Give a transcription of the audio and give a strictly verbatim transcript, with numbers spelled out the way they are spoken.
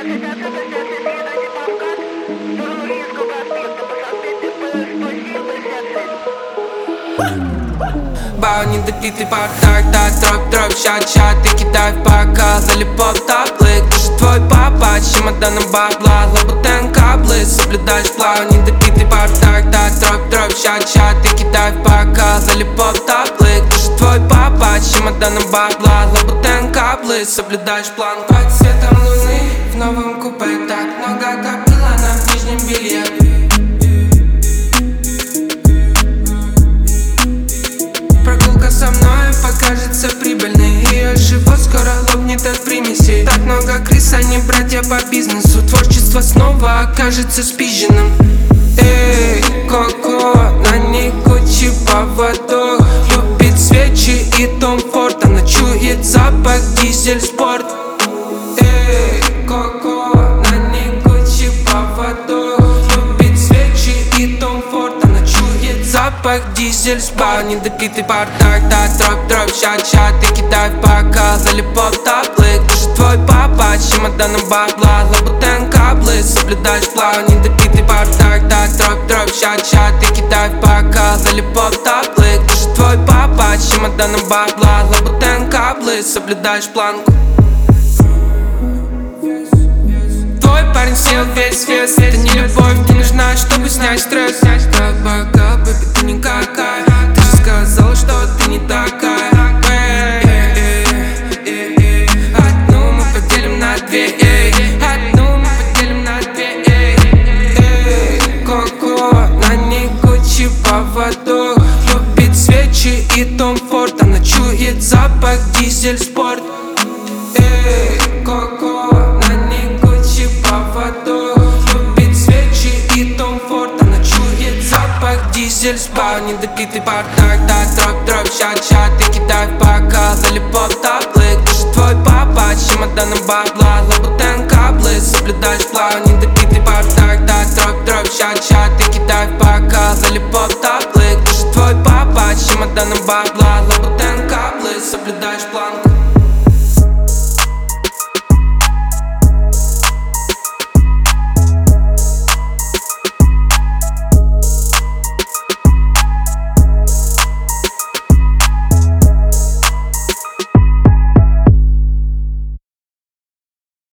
Бау, недопитый бардак, да, дробь, дробь, щат, щат, ты кидай в бокал, залипов таблык, ты же твой папа, чемоданом бабла, лабутен каблы, соблюдаешь план, недопитый бардак, да, дробь, дробь, щат, щат, ты кидай в бокал, залипов таблык, ты же твой папа, чемоданом бабла, лабутен каблы, соблюдаешь план. Под светом луны в новом купе так много копила на нижнем белье. Со мной покажется прибыльной, ее живот скоро лопнет от примесей. Так много крыс, они братья по бизнесу. Творчество снова окажется спизженным. Эй, Коко, на ней Гуччи поводок, любит свечи и Том Форд, она чует запах дизель спорт. Эй, Коко, на ней Гуччи поводок, любит свечи и Том Форд, она чует запах дизель спорт. Недопитый бардак, да, дробь, дробь, щат, щат, ты кидай в бокал, залипов таблык, ты же твой папа, чемоданом бабла, лабутен каблы, соблюдаешь план. Недопитый бардак, да, дробь, дробь, щат, щат, ты кидай в бокал, залипов таблык, ты же твой папа, чемоданом бабла, лабутен каблы, соблюдаешь планку. Твой парень съел весь вес, это не любовь, мне нужна, чтобы снять стресс. Как бокал, бэби, ты никакая, ты же сказала, что ты не такая. Одну мы поделим на две, одну мы поделим на две. Коко, на ней Гуччи поводок, любит свечи и Том Форд, она чует запах дизель спорт. Эй, Коко, на ней Гуччи поводок, любит свечи и Том Форд, она чует запах дизель спорт. Недопитый бардак, да, дробь, дробь, щат, щат, ты кидай в бокал, залипов таблык, ты же твой папа, чемоданом бабла, лабутен каблы, соблюдаешь план. Недопитый бардак, да, дробь, дробь, щат, щат, ты кидай в бокал, залипов таблык, ты же твой папа, чемоданом бабла, лабутен каблы, соблюдаешь план.